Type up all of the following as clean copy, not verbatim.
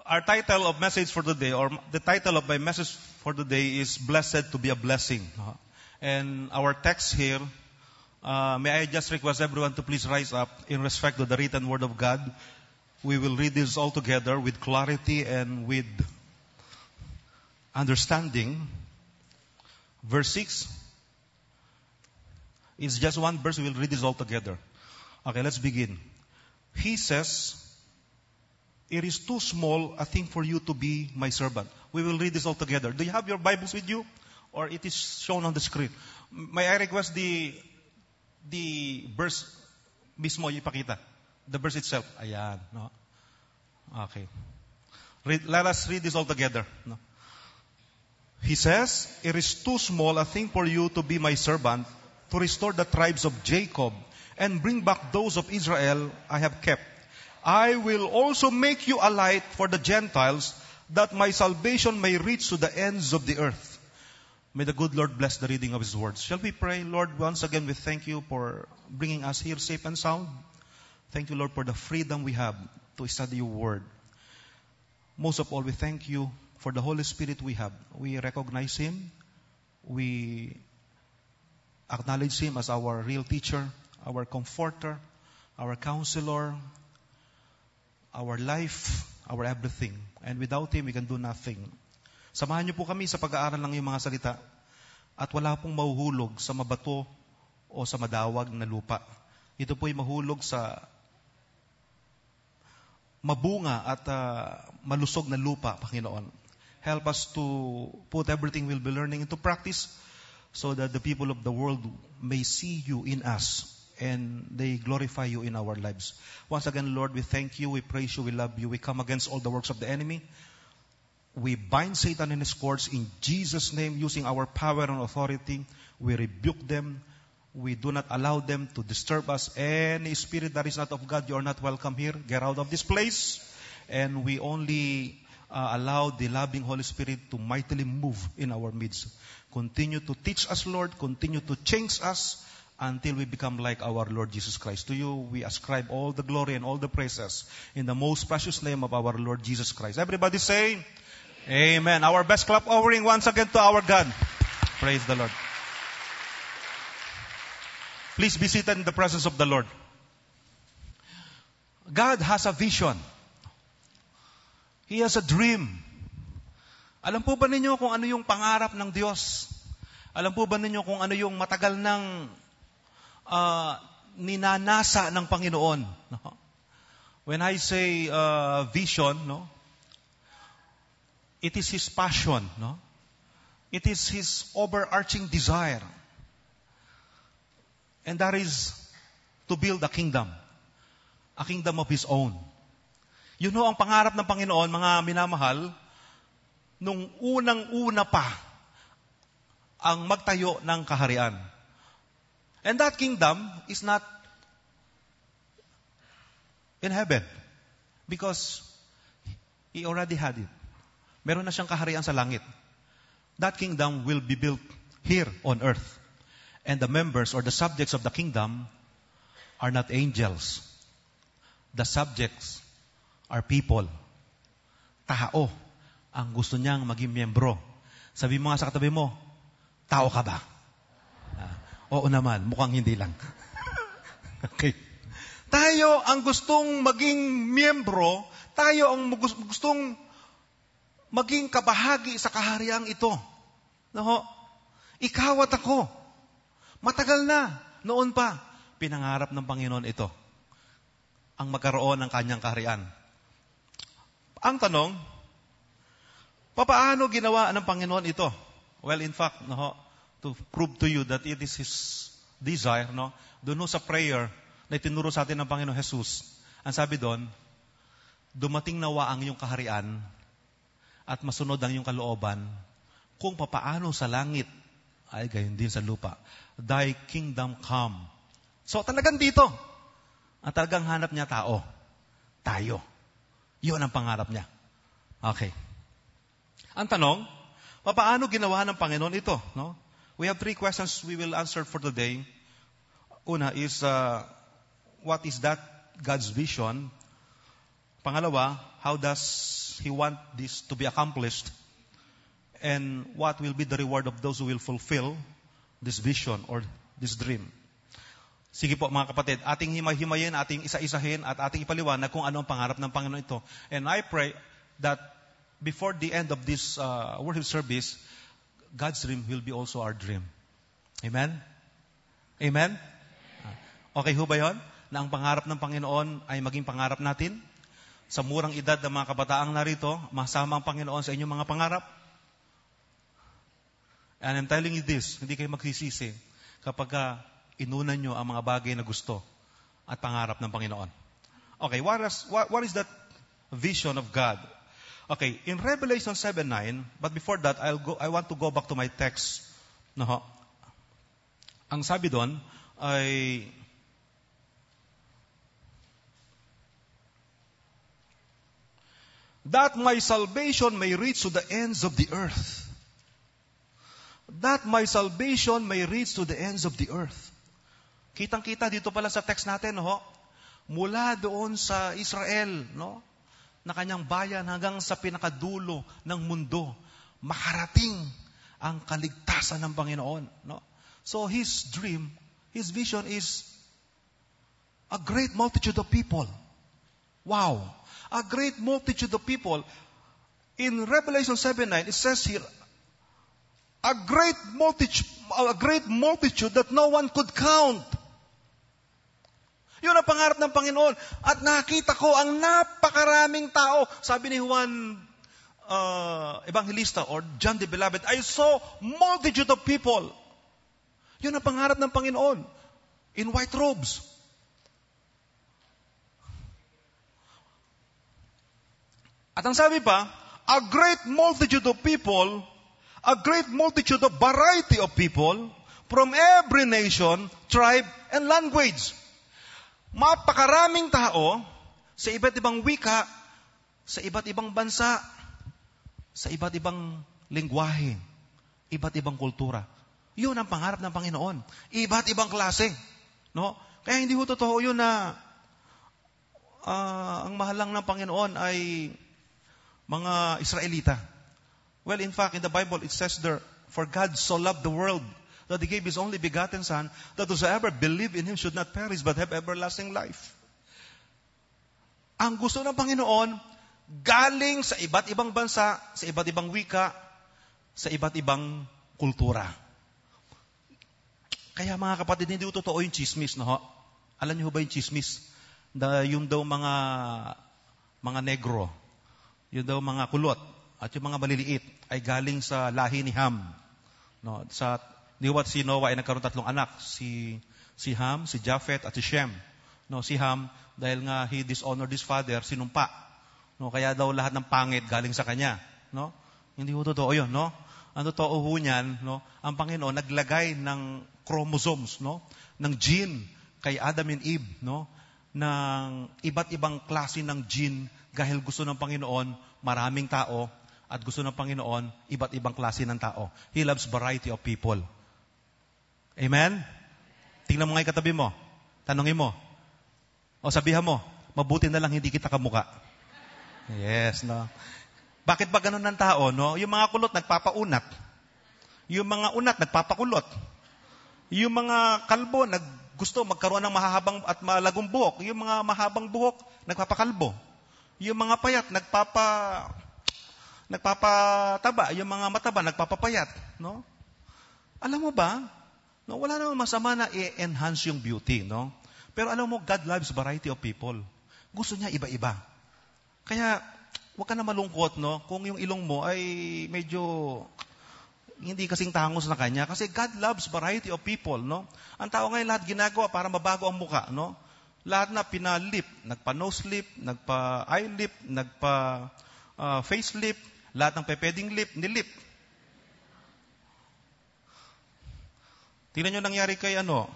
Our title of message for today, or the title of my message for today is Blessed to be a Blessing. And our text here, may I just request everyone to please rise up in respect to the written word of God. We will read this all together with clarity and with understanding. Verse 6 is just one verse. We will read this all together. Okay, let's begin. He says, "It is too small a thing for you to be my servant." We will read this all together. Do you have your Bibles with you? Or it is shown on the screen? May I request the verse mismo ipakita? The verse itself. Ayan. No? Okay. Let us read this all together. No? He says, "It is too small a thing for you to be my servant, to restore the tribes of Jacob, and bring back those of Israel I have kept. I will also make you a light for the Gentiles, that my salvation may reach to the ends of the earth." May the good Lord bless the reading of His words. Shall we pray? Lord, once again we thank you for bringing us here safe and sound. Thank you, Lord, for the freedom we have to study your word. Most of all, we thank you for the Holy Spirit we have. We recognize Him. We acknowledge Him as our real teacher, our comforter, our counselor, our life, our everything. And without Him, we can do nothing. Samahan niyo po kami sa pag-aaral ng iyong mga salita at wala pong mahuhulog sa mabato o sa madawag na lupa. Ito po'y mahulog sa mabunga at malusog na lupa, Panginoon. Help us to put everything we'll be learning into practice so that the people of the world may see you in us and they glorify you in our lives. Once again, Lord, we thank you, we praise you, we love you. We come against all the works of the enemy. We bind Satan and his courts in Jesus' name using our power and authority. We rebuke them. We do not allow them to disturb us. Any spirit that is not of God, you are not welcome here. Get out of this place. And we only allow the loving Holy Spirit to mightily move in our midst. Continue to teach us, Lord. Continue to change us until we become like our Lord Jesus Christ. To you, we ascribe all the glory and all the praises in the most precious name of our Lord Jesus Christ. Everybody say, Amen. Our best clap offering once again to our God. Praise the Lord. Please be seated in the presence of the Lord. God has a vision. He has a dream. Alam po ba ninyo kung ano yung pangarap ng Diyos? Alam po ba ninyo kung ano yung matagal ng ninanasa ng Panginoon? No? When I say vision, no? It is His passion, no? It is His overarching desire. And that is to build a kingdom of His own. You know, ang pangarap ng Panginoon, mga minamahal, nung unang-una pa ang magtayo ng kaharian. And that kingdom is not in heaven because He already had it. Meron na siyang kaharian sa langit. That kingdom will be built here on earth. And the members or the subjects of the kingdom are not angels. The subjects are people. Tao ang gusto niyang maging miyembro. Sabi mo nga sa katabi mo, tao ka ba? Oo naman, mukhang hindi lang. Okay. Tayo ang gustong maging miyembro, tayo ang gustong maging kabahagi sa kahariang ito. No? Ikaw at ako. Matagal na, noon pa, pinangarap ng Panginoon ito. Ang magkaroon ng kanyang kaharian. Ang tanong, paano ginawa ng Panginoon ito? Well, in fact, no, to prove to you that it is His desire, no, doon sa prayer na itinuro sa atin ng Panginoon Jesus, ang sabi doon, dumating nawa ang iyong kaharian at masunod ang iyong kalooban kung papaano sa langit ay gayon din sa lupa. Thy kingdom come. So talagang dito, ang talagang hanap niya tao. Tayo. Yun ang pangarap niya. Okay. Ang tanong, paano ginawa ng Panginoon ito? No? We have 3 questions we will answer for today. Una is, what is that God's vision? Pangalawa, how does He want this to be accomplished? And what will be the reward of those who will fulfill this vision or this dream? Sige po mga kapatid, ating himay-himayin, ating isa-isahin, at ating ipaliwanag kung ano ang pangarap ng Panginoon ito. And I pray that before the end of this worship service, God's dream will be also our dream. Amen? Amen? Okay ho ba yun? Na ang pangarap ng Panginoon ay maging pangarap natin? Sa murang edad ng mga kabataang narito, masama ang Panginoon sa inyong mga pangarap? And I'm telling you this, hindi kayo magsisisi kapag inunan nyo ang mga bagay na gusto at pangarap ng Panginoon. Okay, what is that vision of God? Okay, in Revelation 7:9, but before that, I want to go back to my text. No, ang sabi doon ay that my salvation may reach to the ends of the earth. That my salvation may reach to the ends of the earth. Kitang-kita dito pala sa text natin, no? Mula doon sa Israel, no? Na kanyang bayan hanggang sa pinakadulo ng mundo, makarating ang kaligtasan ng Panginoon, no? So His dream, His vision is a great multitude of people. Wow! A great multitude of people. In Revelation 7:9, it says here, a great multitude that no one could count. Yun ang pangarap ng Panginoon. At nakita ko ang napakaraming tao. Sabi ni Juan Evangelista or John the Beloved, I saw multitude of people. Yun ang pangarap ng Panginoon. In white robes. At ang sabi pa, a great multitude of people, a great multitude of variety of people from every nation, tribe, and language. Mapakaraming tao sa iba't ibang wika, sa iba't ibang bansa, sa iba't ibang lengguwahe, iba't ibang kultura. Yun ang pangarap ng Panginoon. Iba't ibang klase. No? Kaya hindi ho totoo yun na ang mahal lang ng Panginoon ay mga Israelita. Well, in fact, in the Bible, it says there, for God so loved the world that He gave His only begotten Son, that whosoever believe in Him should not perish but have everlasting life. Ang gusto ng Panginoon, galing sa iba't ibang bansa, sa iba't ibang wika, sa iba't ibang kultura. Kaya mga kapatid, hindi totoo yung chismis, no? Alam niyo ba yung chismis? Yung daw mga negro, yung daw mga kulot, at yung mga maliliit ay galing sa lahi ni Ham. No, si Noah ay nagkaroon 3 anak, si Ham, si Japheth at si Shem. No, si Ham dahil nga he dishonored his father, sinumpa. No, kaya daw lahat ng pangit galing sa kanya, no? Hindi ho totoo 'yon, no? Ang totoo ho niyan, no, ang Panginoon naglagay ng chromosomes, no, ng gene kay Adam and Eve, no, ng iba't ibang klase ng gene dahil gusto ng Panginoon maraming tao. At gusto ng Panginoon, iba't ibang klase ng tao. He loves variety of people. Amen? Tingnan mo nga yung katabi mo. Tanungin mo. O sabihan mo, mabuti na lang hindi kita kamuka. Yes, no? Bakit ba ganun ng tao, no? Yung mga kulot, nagpapaunat. Yung mga unat, nagpapakulot. Yung mga kalbo, gusto magkaroon ng mahahabang at malagong buhok. Yung mga mahabang buhok, nagpapakalbo. Yung mga payat, nagpapataba, yung mga mataba, nagpapapayat, no? Alam mo ba, no, wala namang masama na i-enhance yung beauty, no? Pero alam mo, God loves variety of people. Gusto niya iba-iba. Kaya, huwag ka na malungkot, no? Kung yung ilong mo ay medyo hindi kasing tangos na kanya. Kasi God loves variety of people, no? Ang tao ngayon lahat ginagawa para mabago ang muka, no? Lahat na pinalip, nagpa-nose lip, nagpa-eye lip, nagpa-face lip, lahat ng pwedeng lip, nilip. Tingnan nyo nangyari kay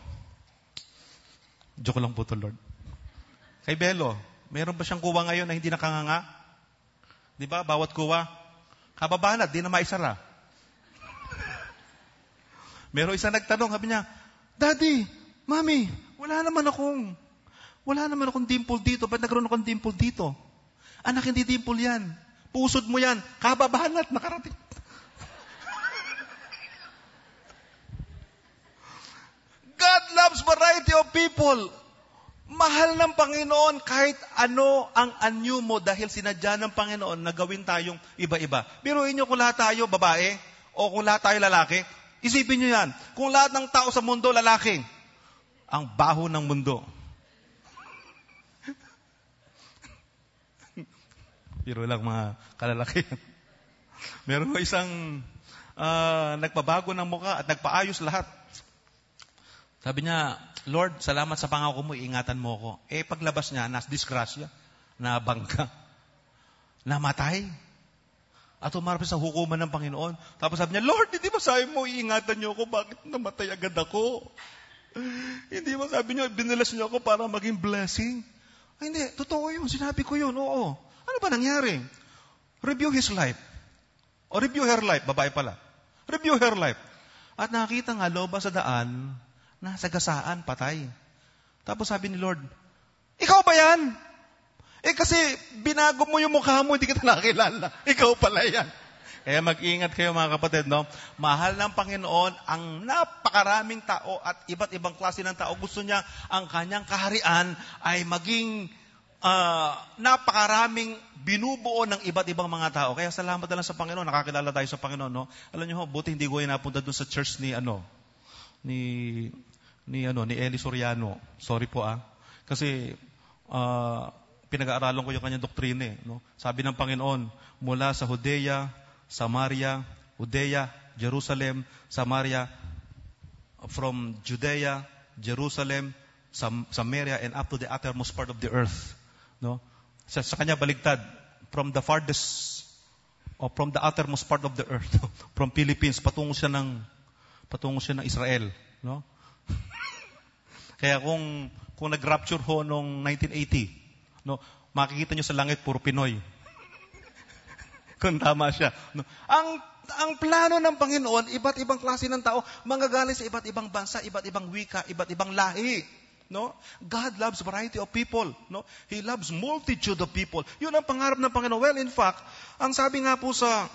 joke lang po to, Lord. Kay Belo, meron ba siyang kuwa ngayon na hindi nakanganga? Di ba? Bawat kuwa, kababanat, di na maisara. Meron isa nagtanong, sabi niya, Daddy, Mami, wala naman akong dimple dito. Ba't nagkaroon akong dimple dito? Anak, hindi dimple yan. Pusod mo yan. Kababahan at nakarating. God loves variety of people. Mahal ng Panginoon kahit ano ang anyo mo dahil sinadya ng Panginoon na gawin tayong iba-iba. Biruin nyo kung lahat tayo babae o kung lahat tayo lalaki. Isipin nyo yan. Kung lahat ng tao sa mundo lalaki, ang baho ng mundo. Biro lang mga kalalaki. Meron ko isang nagpabago ng mukha at nagpaayos lahat. Sabi niya, Lord, salamat sa pangako mo, iingatan mo ko. Paglabas niya, disgrasya, nabangga, namatay, at umarap sa hukuman ng Panginoon. Tapos sabi niya, Lord, hindi ba sabi mo, iingatan niyo ako, bakit namatay agad ako? Hindi ba sabi niyo, binilas niyo ako para maging blessing? Ay, hindi, totoo yun, sinabi ko yun, oo. Ano ba nangyari? Review his life. O review her life, babae pala. Review her life. At nakita nga, loba sa daan, nasa gasaan, patay. Tapos sabi ni Lord, ikaw ba yan? Kasi binago mo yung mukha mo, hindi kita nakilala. Ikaw pala yan. Kaya mag-ingat kayo mga kapatid, no? Mahal ng Panginoon ang napakaraming tao at iba't ibang klase ng tao. Gusto niya ang kanyang kaharian ay maging napakaraming binubuo ng iba't ibang mga tao. Kaya salamat na lang sa Panginoon, nakakilala tayo sa Panginoon, no? Alam niyo, buti hindi ko napunta doon sa church ni Eli Soriano. Sorry po Kasi pinag-aaralan ko yung kanyang doktrina no? Sabi ng Panginoon, mula sa Judea, Jerusalem, Samaria, from Judea, Jerusalem, Samaria, and up to the uttermost part of the earth. No? Sa kanya baligtad, from the farthest, or from the uttermost part of the earth, from Philippines, patungo siya ng Israel. No? Kaya kung nag-rapture ho noong 1980, no, makikita nyo sa langit puro Pinoy. Kung tama siya. No? Ang plano ng Panginoon, iba't ibang klase ng tao, manggagaling sa iba't ibang bansa, iba't ibang wika, iba't ibang lahi. No? God loves variety of people. No? He loves multitude of people. Yun ang pangarap ng Panginoon. Well, in fact, ang sabi nga po sa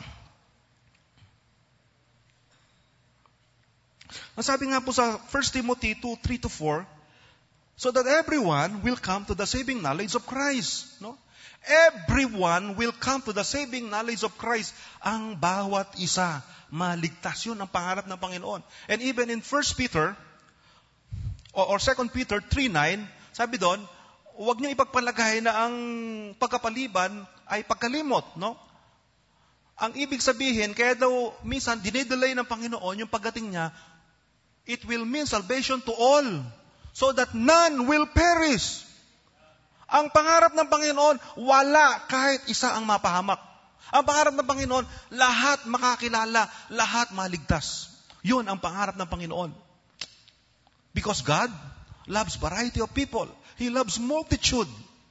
1 Timothy 2:3-4, so that everyone will come to the saving knowledge of Christ. No? Everyone will come to the saving knowledge of Christ. Ang bawat isa, maligtas. Yun ang pangarap ng Panginoon. And even in 1 Peter, or 2 Peter 3:9, sabi doon, huwag niyo ipagpalagay na ang pagkapaliban ay pagkalimot. No? Ang ibig sabihin, kaya daw minsan dinedelay ng Panginoon yung pagdating niya, it will mean salvation to all, so that none will perish. Ang pangarap ng Panginoon, wala kahit isa ang mapahamak. Ang pangarap ng Panginoon, lahat makakilala, lahat maligtas. Yun ang pangarap ng Panginoon. Because God loves variety of people. He loves multitude.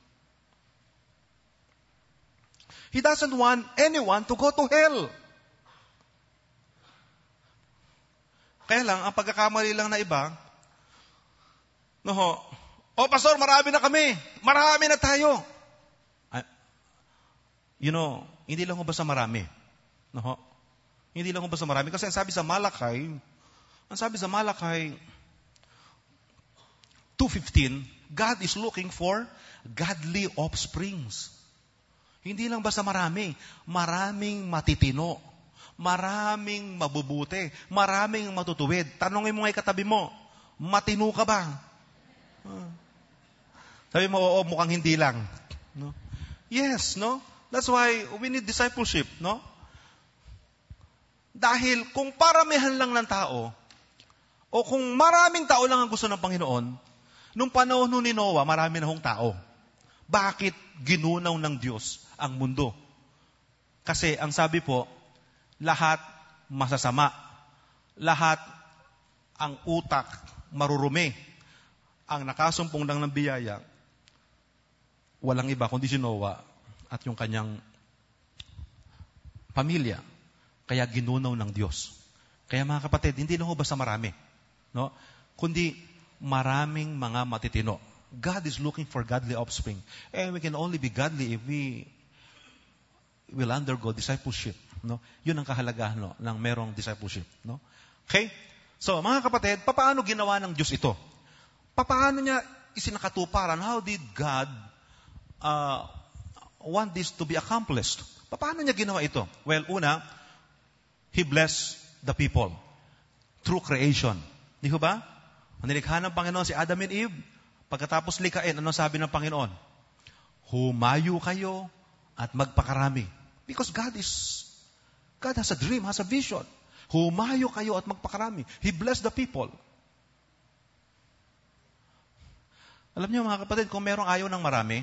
He doesn't want anyone to go to hell. Kaya lang, ang pagkakamali lang na iba, pastor, marami na kami. Marami na tayo. Hindi lang ho basta marami. Hindi lang ho basta marami. Kasi ang sabi sa Malakay 2:15, God is looking for godly offsprings. Hindi lang basta marami. Maraming matitino. Maraming mabubuti. Maraming matutuwid. Tanongin mo ngay katabi mo, matino ka ba? Sabi mo, oo, mukhang hindi lang. No? Yes, no? That's why we need discipleship, no? Dahil kung paramihan lang ng tao, o kung maraming tao lang ang gusto ng Panginoon, nung panahon ni Noah, marami na hong tao. Bakit ginunaw ng Diyos ang mundo? Kasi ang sabi po, lahat masasama. Lahat ang utak marurumi. Ang nakasumpong lang ng biyaya, walang iba kundi si Noah at yung kanyang pamilya. Kaya ginunaw ng Diyos. Kaya mga kapatid, hindi lang basta marami. No? Kundi maraming mga matitino. God is looking for godly offspring. And we can only be godly if we will undergo discipleship. No? Yun ang kahalagahan ng merong discipleship. No? Okay? So, mga kapatid, paano ginawa ng Diyos ito? Paano niya isinakatuparan? How did God want this to be accomplished? Paano niya ginawa ito? Well, una, He blessed the people through creation. Di ba? Ang nilikha ng Panginoon si Adam and Eve, pagkatapos likain, ano sabi ng Panginoon? Humayo kayo at magpakarami. Because God has a dream, has a vision. Humayo kayo at magpakarami. He blessed the people. Alam niyo mga kapatid, kung merong ayaw ng marami,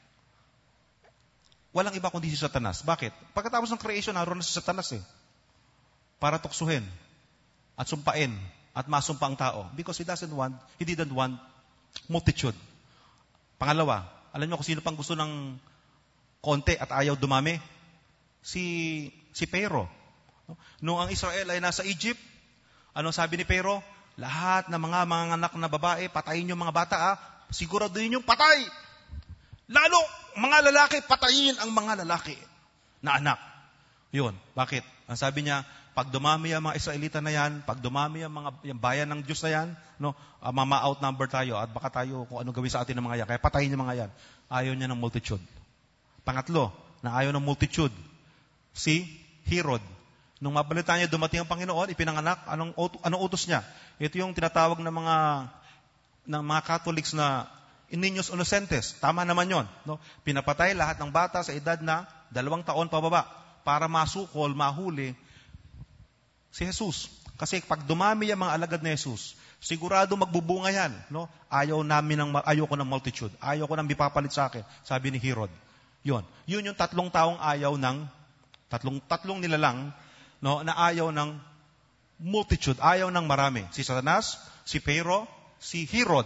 walang iba kundi si Satanas. Bakit? Pagkatapos ng creation, naroon na si Satanas para tuksuhin at sumpain at masumpa ang tao. Because he didn't want multitude. Pangalawa, alam niyo kung sino pang gusto ng konti at ayaw dumami? Si Pharaoh. Noong ang Israel ay nasa Egypt, ano sabi ni Pharaoh? Lahat ng mga anak na babae, patayin yung mga bata, siguraduhin yung patay. Lalo, mga lalaki, patayin ang mga lalaki na anak. Yun. Bakit? Ang sabi niya, pag dumami ang mga Israelita na yan, pag dumami yung bayan ng Diyos na yan, mama-outnumber tayo at baka tayo kung ano gawin sa atin ng mga yan. Kaya patayin yung mga yan. Ayaw niya ng multitude. Pangatlo, na ayaw ng multitude, si Herod. Nung mabalita niya dumating ang Panginoon, ipinanganak, anong utos niya? Ito yung tinatawag ng mga Catholics na niños innocentes. Tama naman yon. No? Pinapatay lahat ng bata sa edad na 2 taon pababa para masukol, mahuli si Jesus. Kasi pag dumami ang mga alagad ni Jesus, sigurado magbubunga yan. No? Ayaw ko ng multitude. Ayaw ko nang bipapalit sa akin. Sabi ni Herod. Yun yung 3 taong ayaw ng tatlong nilalang, no, na ayaw ng multitude, ayaw ng marami. Si Satanas, si Pharaoh, si Herod.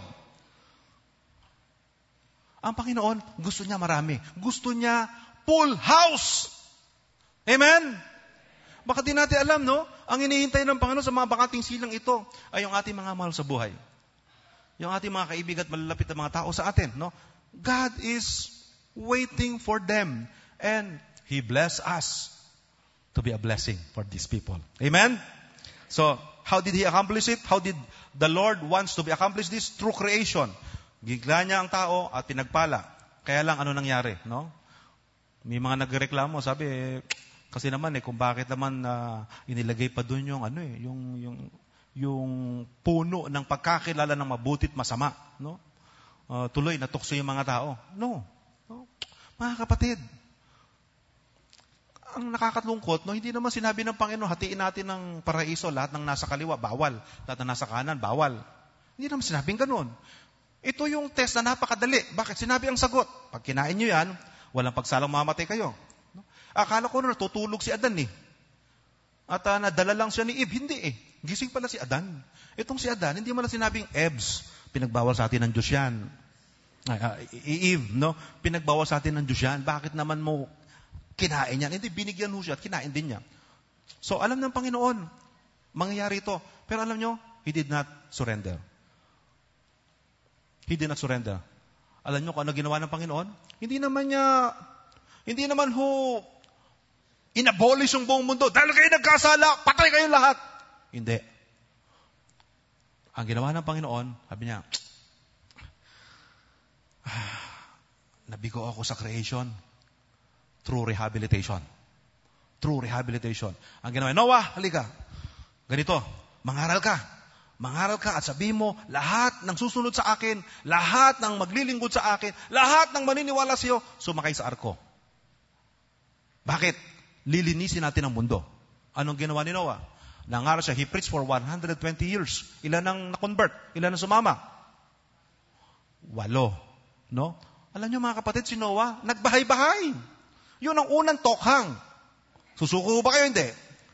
Ang Panginoon, gusto niya marami. Gusto niya full house. Amen? Baka di natin alam, no? Ang hinihintay ng Panginoon sa mga bakating silang ito ay yung ating mga mahal sa buhay. Yung ating mga kaibigan at malalapit na mga tao sa atin, no? God is waiting for them. And He blessed us to be a blessing for these people. Amen? So, how did He accomplish it? How did the Lord wants to be accomplished this? Through creation. Gigla niya ang tao at pinagpala. Kaya lang, ano nangyari? No? May mga nagreklamo, sabi, kasi naman kung bakit naman inilagay pa doon yung puno ng pagkakilala ng mabuti at masama. No? Tuloy, natukso yung mga tao. No. Mga kapatid, ang nakakatlungkot, no, hindi naman sinabi ng Panginoon, hatiin natin ng paraiso, lahat ng nasa kaliwa, bawal. Lahat ng nasa kanan, bawal. Hindi naman sinabing ganun. Ito yung test na napakadali. Bakit? Sinabi ang sagot. Pag kinain nyo yan, walang pagsalang mamatay kayo. No? Akala ko natutulog si Adan At nadala lang siya ni Eve. Hindi Gising pala si Adan. Itong si Adan, hindi man na sinabing, Ebs, pinagbawal sa atin ng Diyos yan. Eve, no? Pinagbawal sa atin ng Diyos yan. Bakit naman mo kinain yan? Hindi, binigyan mo siya at kinain din niya. So, alam ng Panginoon, mangyayari ito. Pero alam nyo, He did not surrender. He did not surrender. Alam nyo kung ano ginawa ng Panginoon? Hindi naman inabolish yung buong mundo. Dahil kayo nagkasala, patay kayo lahat. Hindi. Ang ginawa ng Panginoon, sabi niya, nabigo ako sa creation through rehabilitation. Through rehabilitation. Ang ginawa, Noah, halika. Ganito, mangaral ka. Mangaral ka at sabihin mo, lahat ng susunod sa akin, lahat ng maglilingkod sa akin, lahat ng maniniwala sa iyo, sumakay sa arko. Bakit? Lilinisin natin ang mundo. Anong ginawa ni Noah? Nangaral siya, he preached for 120 years. Ilan ang na-convert? Ilan ang sumama? 8. No? Alam niyo mga kapatid, si Noah, nagbahay-bahay. Yun ang unang tokhang. Susuko ba kayo? Hindi.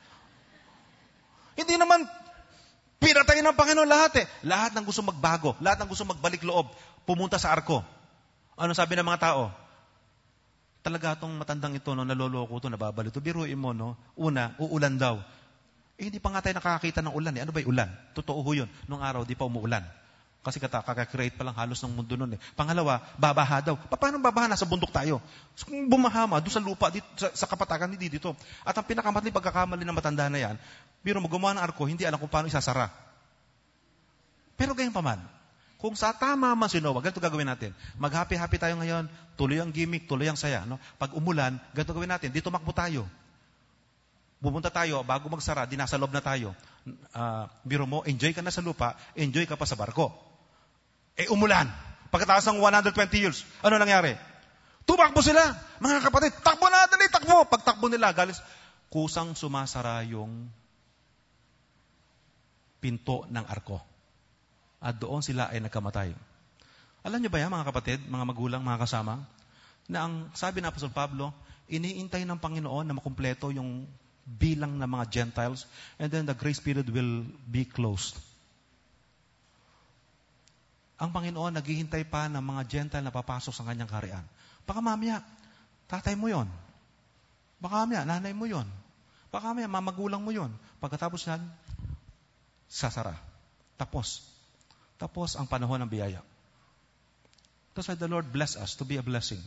Hindi naman pinatay ng Panginoon lahat Lahat ng gusto magbago, lahat ng gusto magbalik loob, pumunta sa arko. Ano sabi ng mga tao? Talaga itong matandang ito, naloloko ito, nababalito. Biruin mo, no? Una, uulan daw. Hindi pa nga tayo nakakakita ng ulan. Ano ba yung ulan? Totoo ho yun. Nung araw, di pa umuulan. Kasi kaka-create pa lang halos ng mundo nun eh. Pangalawa, babaha daw. Paano babaha? Nasa bundok tayo. So, kung bumahama, doon sa lupa, dito, sa kapatakan, hindi dito. At ang pinakamatling pagkakamali ng matanda na yan, biro mo gumawa ng arko, hindi alam kung paano isasara. Pero gayon pa man, kung sa tama man si Noah, ganito gagawin natin. Mag-happy-happy tayo ngayon, tuloy ang gimmick, tuloy ang saya. No? Pag umulan, ganito gawin natin, dito makbo tayo. Pumunta tayo, bago magsara, di nasa loob na tayo. Biro mo, enjoy ka na sa lupa, enjoy ka pa sa barko. Umulan. Pagkatapos ng 120 years, ano nangyari? Tumakbo sila. Mga kapatid, takbo na, dali, takbo. Pagtakbo nila, galis, kusang sumasara yung pinto ng arko. At doon sila ay nagkamatay. Alam niyo ba yan, mga kapatid, mga magulang, mga kasama, na ang sabi ng Apostol Pablo, iniintay ng Panginoon na makumpleto yung bilang ng mga Gentiles, and then the grace period will be closed. Ang Panginoon naghihintay pa ng mga Gentile na papasok sa kanyang kaharian. Baka mamaya, tatay mo yon. Baka mamaya, nanay mo yon. Baka mamaya, mamagulang mo yon. Pagkatapos yan, sasara. Tapos ang panahon ng biyaya. That's why the Lord bless us to be a blessing.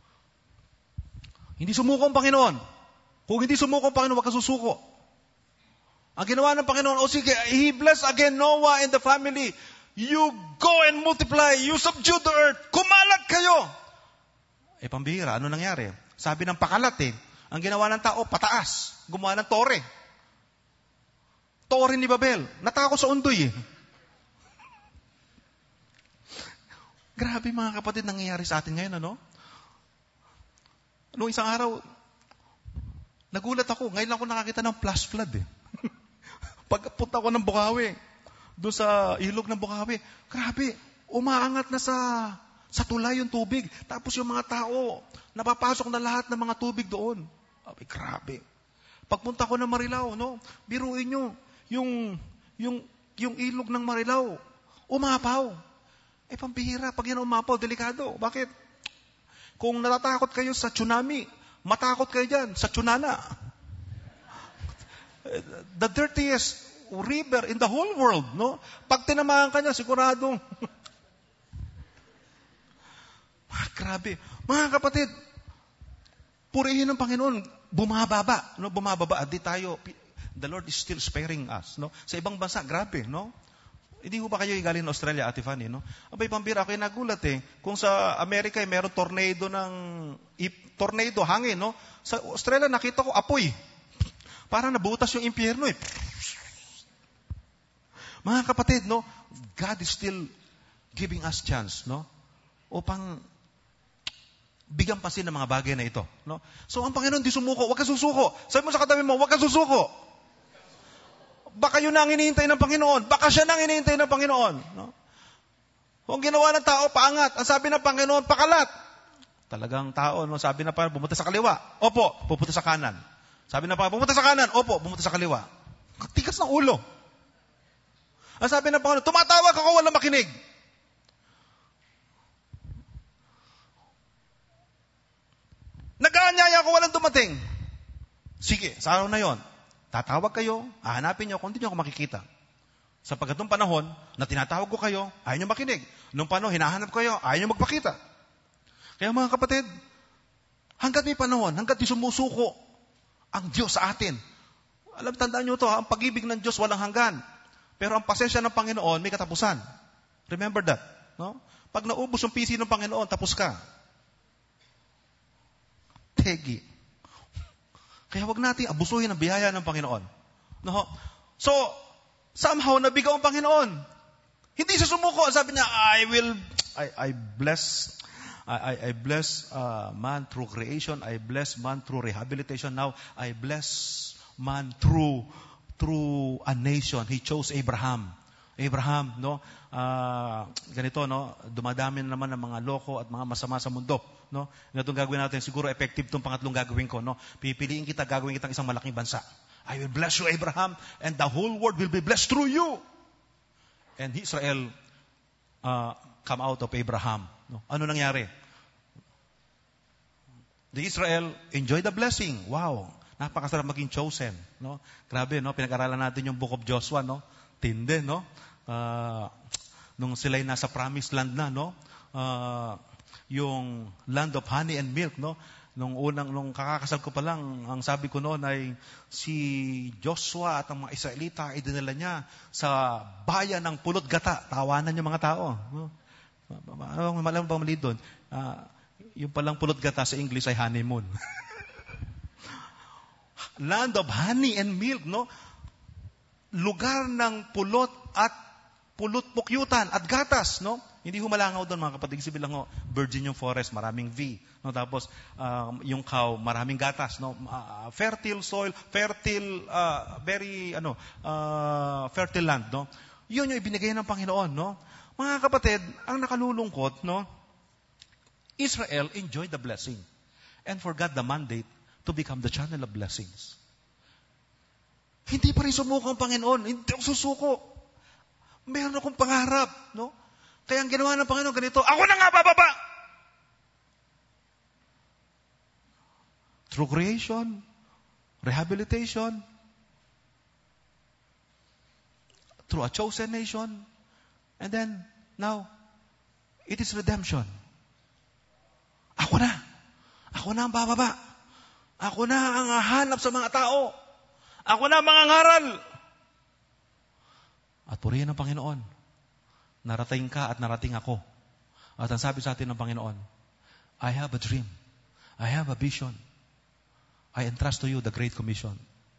Hindi sumuko ang Panginoon. Kung hindi sumuko ang Panginoon, wag ka susuko. Ang ginawa ng Panginoon, sige, He blessed again Noah and the family. You go and multiply. You subdue the earth. Kumalat kayo. Pambihira. Ano nangyari? Sabi ng pakalat ang ginawa ng tao, pataas. Gumawa ng tore. Tore ni Babel. Natakot sa undoy Grabe mga kapatid, nangyayari sa atin ngayon, ano? Noong isang araw, nagulat ako. Ngayon lang ako nakakita ng flash flood Pagpunta ko ng Bukawi, doon sa ilog ng Bukawi, grabe, umaangat na sa tulay yung tubig. Tapos yung mga tao, napapasok na lahat ng mga tubig doon. Grabe. Pagpunta ko ng Marilao, no? Biruin nyo, yung ilog ng Marilao, umapaw. Pambihira, pag yan umapaw, delikado. Bakit? Kung natatakot kayo sa tsunami, matakot kayo dyan sa tsunana. The dirtiest river in the whole world, no? Pag tinamaan ka niya, siguradong grabe. Mga kapatid, purihin ng Panginoon, bumababa, no? Bumababa, at di tayo, the Lord is still sparing us, no? Sa ibang bansa, grabe, no? Hindi ko ba kayo galing ng Australia, Ate Fanny, no? Abay, pambira, ako nagulat kung sa Amerika, meron tornado, hangin, no? Sa Australia, nakita ko apoy. Parang nabutas yung impyerno Mga kapatid, no? God is still giving us chance, no? Upang bigyan pasin ng mga bagay na ito, no? So, ang Panginoon di sumuko, huwag ka susuko. Sabi mo sa katabi mo, huwag ka susuko. Baka yun na ang hinihintay ng Panginoon. Baka siya na ang hinihintay ng Panginoon, no? Kung ginawa ng tao, paangat. Ang sabi ng Panginoon, pakalat. Talagang tao, no? Sabi na pa, pumunta sa kaliwa. Opo, pupunta sa kanan. Sabi na pa, pumunta sa kanan. Opo, pumunta sa kaliwa. Tikas ng ulo. Ang sabi ng Panginoon, tumatawag ako, walang makinig. Nag-aanyaya ako, walang dumating. Sige, sa araw na yon, tatawag kayo, hahanapin nyo, kung hindi nyo ako makikita. Sa pagkatong panahon, na tinatawag ko kayo, ayaw nyo makinig. Nung panahon, hinahanap kayo, ayaw nyo magpakita. Kaya mga kapatid, hanggat may panahon, hanggat di sumusuko ang Diyos sa atin. Tandaan nyo to, ang pag-ibig ng Diyos walang hanggan. Pero ang pasensya ng Panginoon, may katapusan. Remember that. No? Pag naubos yung PC ng Panginoon, tapos ka. Tegi. Kaya wag natin abusuhin ang biyaya ng Panginoon. No? So, somehow, nabigaw ang Panginoon. Hindi siya sumuko. Sabi niya, I bless man through creation. I bless man through rehabilitation. Now, I bless man through a nation. He chose Abraham. Abraham, no? Ganito, no? Dumadami na naman ng mga loko at mga masama sa mundo, no? Itong gagawin natin, siguro effective itong pangatlong gagawin ko, no? Pipiliin kita, gagawin kitang isang malaking bansa. I will bless you, Abraham, and the whole world will be blessed through you. And Israel come out of Abraham. No? Ano nangyari? The Israel enjoy the blessing. Wow! Napakasarap maging chosen, no? Grabe, no? Pinag-aralan natin yung Book of Joshua, no? Tinde, no? nung sila'y nasa promised land na, no? Yung land of honey and milk, no? Nung kakakasal ko pa lang, ang sabi ko noon ay si Joshua at ang mga Israelita ay dinala niya sa bayan ng Pulot Gata. Tawanan yung mga tao. No? Malam ba mali doon? Yung palang Pulot Gata sa English ay honeymoon. Land of honey and milk, no? Lugar ng pulot at pulot-pukyutan at gatas, no? Hindi humalangaw doon, mga kapatid. Kasi bilang virgin yung forest, maraming V. No? Tapos, yung cow, maraming gatas. No? Fertile soil, fertile, fertile land. No? Yun yung ibinigay ng Panginoon. No? Mga kapatid, ang nakalulungkot, no? Israel enjoyed the blessing and forgot the mandate to become the channel of blessings. Hindi pa rin sumuko ang Panginoon. Hindi ako susuko. Meron akong pangarap. No? Kaya ang ginawa ng Panginoon ganito, ako na nga bababa! Through creation, rehabilitation, through a chosen nation, and then, now, it is redemption. Ako na. Ako na ang bababa. Ako na ang hahanap sa mga tao. Ako na ang mangangaral. At purihin ng Panginoon. Narating ka at narating ako. At ang sabi sa atin ng Panginoon, I have a dream. I have a vision. I entrust to you the Great Commission.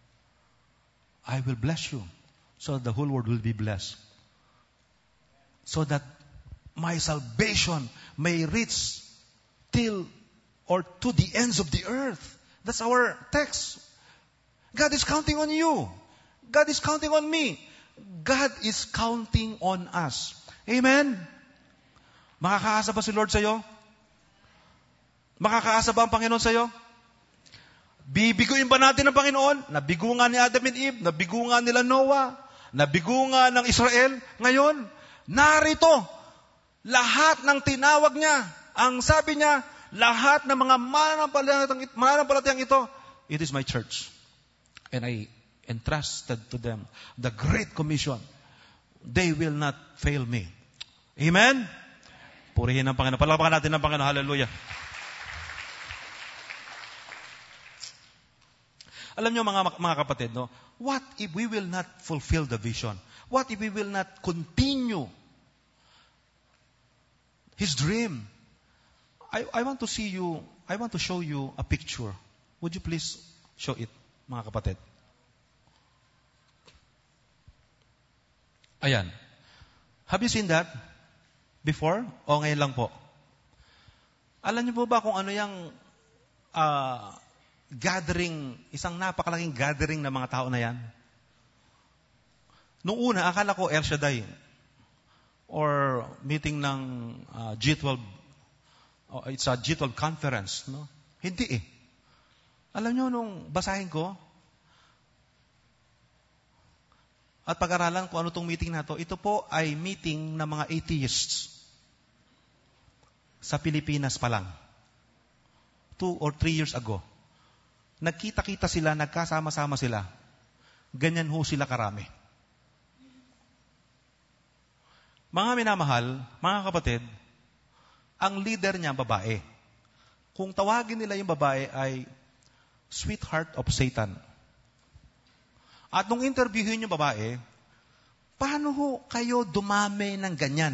I will bless you so that the whole world will be blessed. So that my salvation may reach till or to the ends of the earth. That's our text. God is counting on you. God is counting on me. God is counting on us. Amen? Makakaasa ba si Lord sa'yo? Makakaasa ba ang Panginoon sa'yo? Bibiguin ba natin ang Panginoon? Nabigo nga ni Adam and Eve, nabigo nga nila Noah, nabigo nga ng Israel. Ngayon, narito, lahat ng tinawag niya, ang sabi niya, lahat ng mga mananampalatayang ito, it is my church. And I entrusted to them the Great Commission. They will not fail me. Amen? Purihin ang Panginoon. Palakpakan natin ang Panginoon. Hallelujah. Alam niyo mga kapatid, no? What if we will not fulfill the vision? What if we will not continue His dream? I want to show you a picture. Would you please show it, mga kapatid? Ayan. Have you seen that before? O ngayon lang po? Alam niyo po ba kung ano yung gathering, isang napakalaking gathering ng mga tao na yan? Noong una, akala ko El Shaddai or meeting ng G12. It's a G12 conference. No? Hindi eh. Alam niyo, nung basahin ko, at pag-aralan kung ano itong meeting na ito po ay meeting ng mga atheists sa Pilipinas pa lang. 2 or 3 years ago. Nagkita-kita sila, nagkasama-sama sila. Ganyan ho sila karami. Mga minamahal, mga kapatid, ang leader niya babae. Kung tawagin nila yung babae ay sweetheart of Satan. At nung interviewin yung babae, paano ho kayo dumami ng ganyan?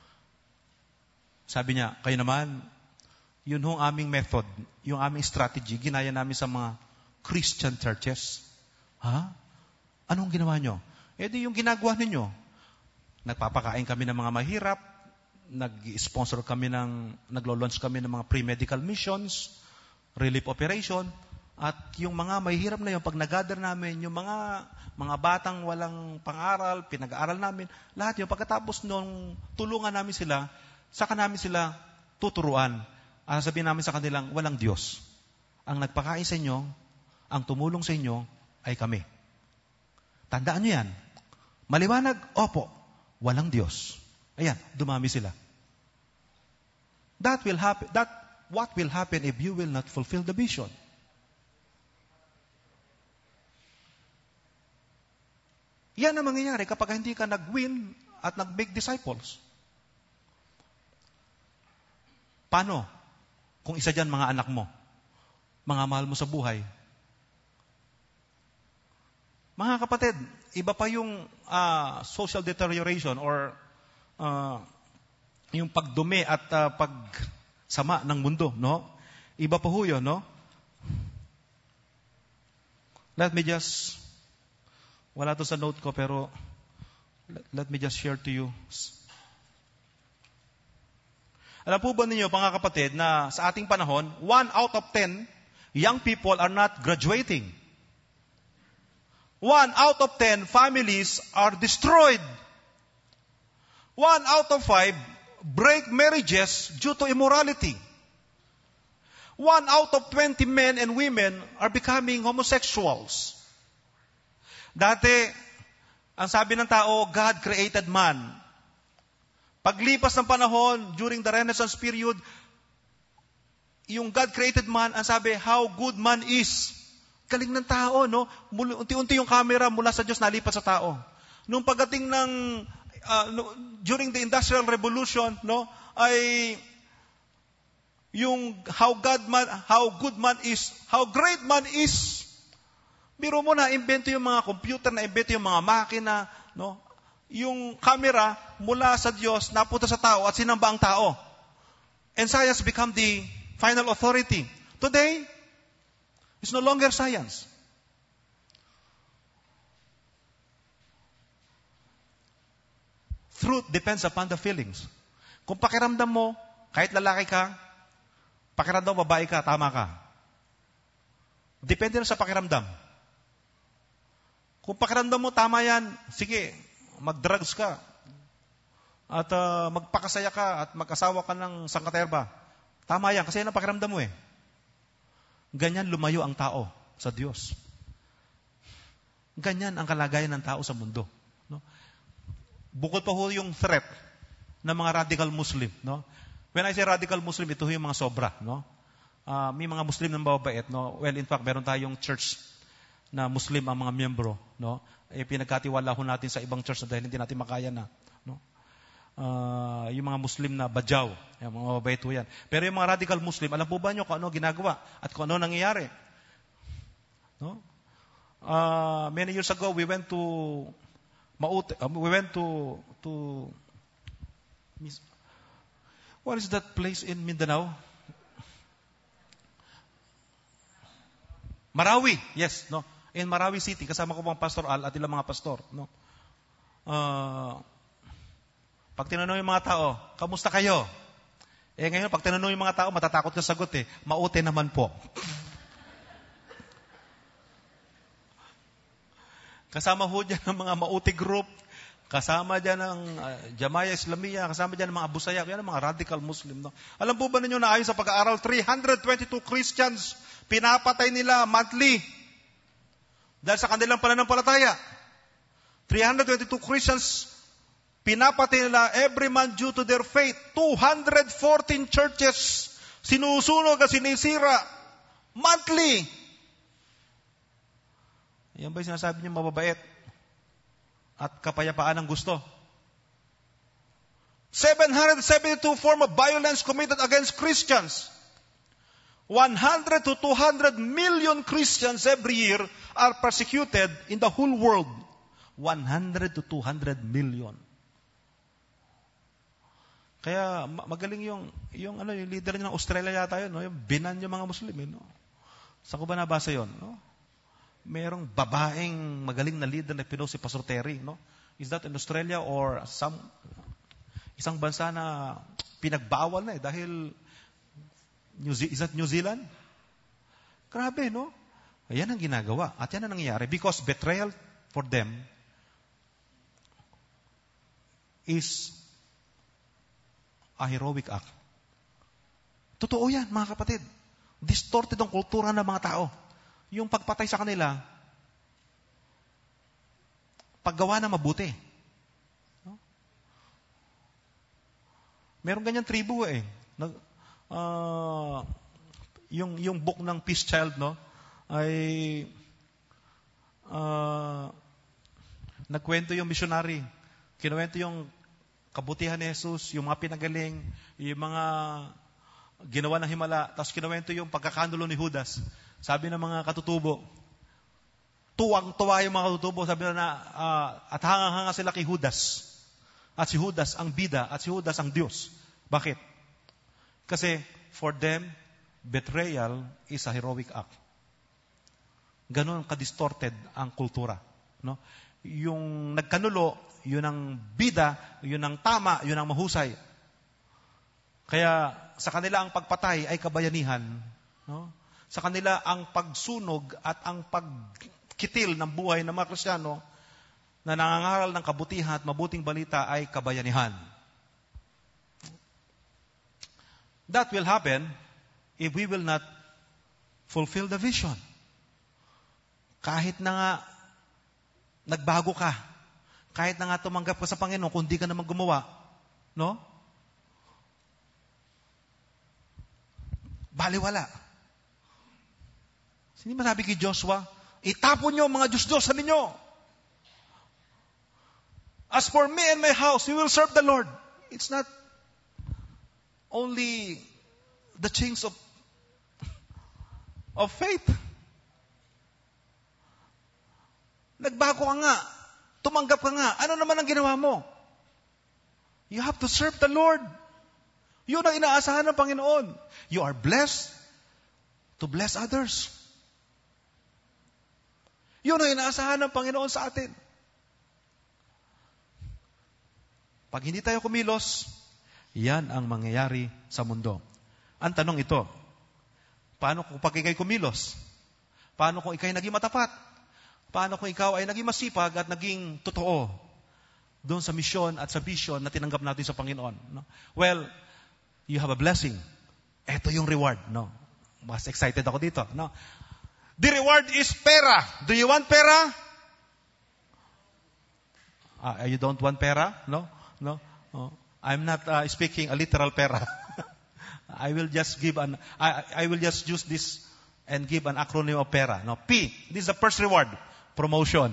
Sabi niya, kayo naman, yun ho aming method, yung aming strategy, ginaya namin sa mga Christian churches. Ha? Anong ginawa nyo? Eh di yung ginagawa ninyo. Nagpapakain kami ng mga mahirap, nag-sponsor kami naglo-launch kami ng mga pre-medical missions, relief operation, at yung mga mahihirap na yun, pag nag-gather namin, yung mga batang walang pang-aral, pinag-aaral namin, lahat yun, pagkatapos nung tulungan namin sila, saka namin sila tuturuan. Sabihin namin sa kanilang, walang Diyos. Ang nagpakain sa inyo, ang tumulong sa inyo, ay kami. Tandaan nyo yan. Maliwanag, opo, walang Diyos. Ayan, dumami sila. What will happen if you will not fulfill the vision? Yan ang mangyayari kapag hindi ka nag-win at nag-make disciples. Paano? Kung isa dyan mga anak mo, mga mahal mo sa buhay. Mga kapatid, iba pa yung social deterioration or yung pagdumi at pagsama ng mundo, no? Iba pa ho yun, no? Let me just, wala to sa note ko, pero let me just share to you. Alam po ba ninyo, mga kapatid, na sa ating panahon, 1 out of 10 young people are not graduating. 1 out of 10 families are destroyed. 1 out of 5 break marriages due to immorality. 1 out of 20 men and women are becoming homosexuals. Dati, ang sabi ng tao, God created man. Paglipas ng panahon, during the Renaissance period, yung God created man, ang sabi, how good man is. Galing ng tao, no? Unti-unti yung camera mula sa Diyos nalipat sa tao. Nung pagdating ng, during the Industrial Revolution, no, ay yung how good man is, how great man is. Biro mo na, invento yung mga computer, na invento yung mga makina, no? Yung camera mula sa Diyos, napunta sa tao at sinamba ang tao. And science become the final authority. Today, it's no longer science. Truth depends upon the feelings. Kung pakiramdam mo, kahit lalaki ka, pakiramdam babae ka, tama ka. Depende na sa pakiramdam. Kung pakiramdam mo, tama yan, sige, mag-drugs ka. At magpakasaya ka at mag-asawa ka ng sangkaterba. Tama yan, kasi yan ang pakiramdam mo eh. Ganyan lumayo ang tao sa Diyos. Ganyan ang kalagayan ng tao sa mundo. No? Bukod pa ho yung threat ng mga radical Muslim. No? When I say radical Muslim, ito ho yung mga sobra. No? May mga Muslim na mababait. No? Well, in fact, meron tayong church na Muslim ang mga miyembro. No? Pinagkatiwala ho natin sa ibang church na dahil hindi natin makaya na. No? Yung mga Muslim na badyaw, yung mga mababait ho yan. Pero yung mga radical Muslim, alam po ba nyo kung ano ginagawa at kung ano nangyayari? No? Many years ago, we went to what is that place in Mindanao? Marawi, yes, no. In Marawi City, kasama ko pang Pastor Al at ilang mga pastor, no. Pag tinanong yung mga tao, kamusta kayo? Ngayon, pag tinanong yung mga tao, matatakot ka sagot eh. Maute naman po. Kasama ho dyan ng mga mauti group, kasama dyan ng Jamaya Islamia, kasama dyan ng mga Abu Sayyaf, yan ang mga radical Muslim. No? Alam po ba ninyo na ayon sa pag-aaral, 322 Christians, pinapatay nila monthly dahil sa kanilang pananampalataya. 322 Christians, pinapatay nila every month due to their faith. 214 churches, sinusunog at sinisira monthly. Yan ba yung sinasabi niyo mababait at kapayapaan ang gusto? 772 form of violence committed against Christians. 100 to 200 million Christians every year are persecuted in the whole world. 100 to 200 million. Kaya magaling yung leader ng Australia yata yun, no? Yung binan yung mga Muslim, no? Saan ko ba nabasa yun, no? Merong babaeng magaling na leader na pinost si Pastor Terry, no? Is that in Australia or isang bansa na pinagbawal na dahil is that New Zealand? Grabe, no? Ayan ang ginagawa. At yan ang nangyayari because betrayal for them is a heroic act. Totoo yan, mga kapatid. Distorted ang kultura ng mga tao. Yung pagpatay sa kanila, paggawa na mabuti. No? Meron ganyan tribu eh. Yung book ng Peace Child, no, ay nagkwento yung missionary. Kinuwento yung kabutihan ni Jesus, yung mga pinagaling, yung mga Ginawa ng himala, tapos kinuwento yung pagkakanulo ni Judas. Sabi ng mga katutubo, tuwang-tuwa yung mga katutubo, sabi na, at hangang-hanga sila kay Judas. At si Judas ang bida, at si Judas ang Diyos. Bakit? Kasi for them, betrayal is a heroic act. Ganon ka-distorted ang kultura. No? Yung nagkanulo, yun ang bida, yun ang tama, yun ang mahusay. Kaya sa kanila ang pagpatay ay kabayanihan. No? Sa kanila ang pagsunog at ang pagkitil ng buhay ng mga Kristiyano na nangangaral ng kabutihan at mabuting balita ay kabayanihan. That will happen if we will not fulfill the vision. Kahit na nga nagbago ka, kahit na nga tumanggap ka sa Panginoon, kung di ka naman gumawa, no? Baliwala. Hindi masabi kay Joshua, itapon niyo ang mga Diyos-Diyosan ninyo. As for me and my house, we will serve the Lord. It's not only the chains of faith. Nagbago ka nga. Tumanggap ka nga. Ano naman ang ginawa mo? You have to serve the Lord. Yun ang inaasahan ng Panginoon. You are blessed to bless others. Yun ang inaasahan ng Panginoon sa atin. Pag hindi tayo kumilos, yan ang mangyayari sa mundo. Ang tanong ito, paano kung pag ikay kumilos? Paano kung ikay naging matapat? Paano kung ikaw ay naging masipag at naging totoo doon sa misyon at sa vision na tinanggap natin sa Panginoon? No? Well, you have a blessing. Ito yung reward. No? Mas excited ako dito. No? The reward is pera. Do you want pera? You don't want pera? No? No? Oh. I'm not speaking a literal pera. I will just use this and give an acronym of pera. No, P. This is the first reward. Promotion.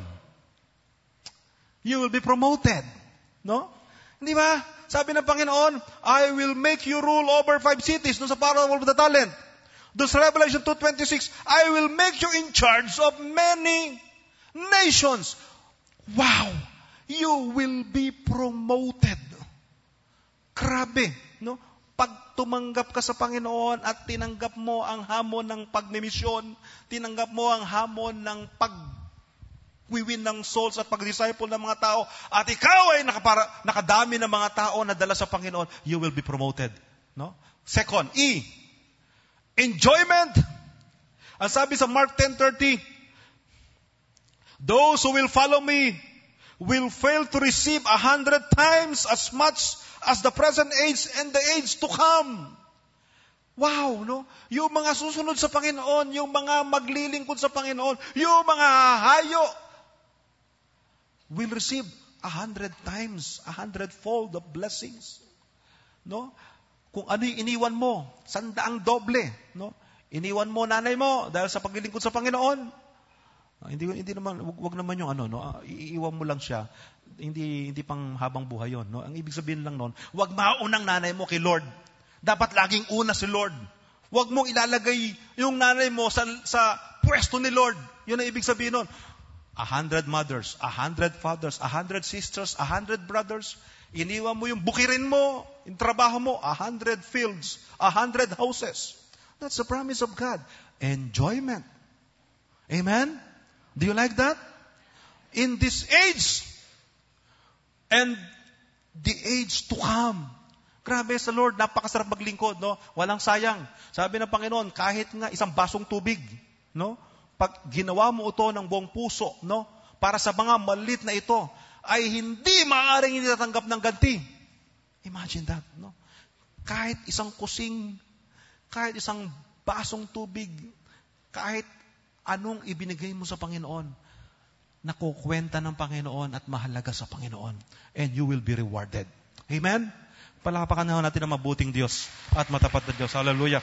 You will be promoted. No? Hindi ba? Sabi ng Panginoon, I will make you rule over 5 cities. No, sa parable of the talent. Doon sa Revelation 2:26, I will make you in charge of many nations. Wow! You will be promoted. Grabe, no? Pag tumanggap ka sa Panginoon at tinanggap mo ang hamon ng pagmimisyon, tinanggap mo ang hamon ng pag-win ng souls at pag-disciple ng mga tao, at ikaw ay nakadami ng mga tao na dala sa Panginoon, you will be promoted. No? Second, E. Enjoyment. Ang sabi sa Mark 10:30, those who will follow me will fail to receive 100 times as much as the present age and the age to come. Wow, no? Yung mga susunod sa Panginoon, yung mga maglilingkod sa Panginoon, yung mga hahayo, will receive 100 times, 100-fold of blessings. No? Kung ano yung iniwan mo, 100 doble. No? Iniwan mo nanay mo dahil sa paglilingkod sa Panginoon. Hindi naman, wag naman yung no? Iiwan mo lang siya. Hindi pang habang buhay yon, no? Ang ibig sabihin lang noon, wag maunang nanay mo kay Lord. Dapat laging una si Lord. Wag mo ilalagay yung nanay mo sa pwesto ni Lord. Yun ang ibig sabihin noon. 100 mothers, 100 fathers, 100 sisters, 100 brothers. Iniwan mo yung bukirin mo, yung trabaho mo, 100 fields, 100 houses. That's the promise of God. Enjoyment. Amen? Do you like that? In this age and the age to come. Grabe sa Lord, napakasarap maglingkod, no? Walang sayang. Sabi ng Panginoon, kahit nga isang basong tubig, no? Pag ginawa mo ito ng buong puso, no? Para sa mga maliit na ito, ay hindi maaaring hindi tatanggap ng ganti. Imagine that, no? Kahit isang kusing, kahit isang basong tubig, kahit anong ibinigay mo sa Panginoon, nakukwenta ng Panginoon at mahalaga sa Panginoon. And you will be rewarded. Amen? Palapakan natin ang mabuting Diyos at matapat na Diyos. Hallelujah.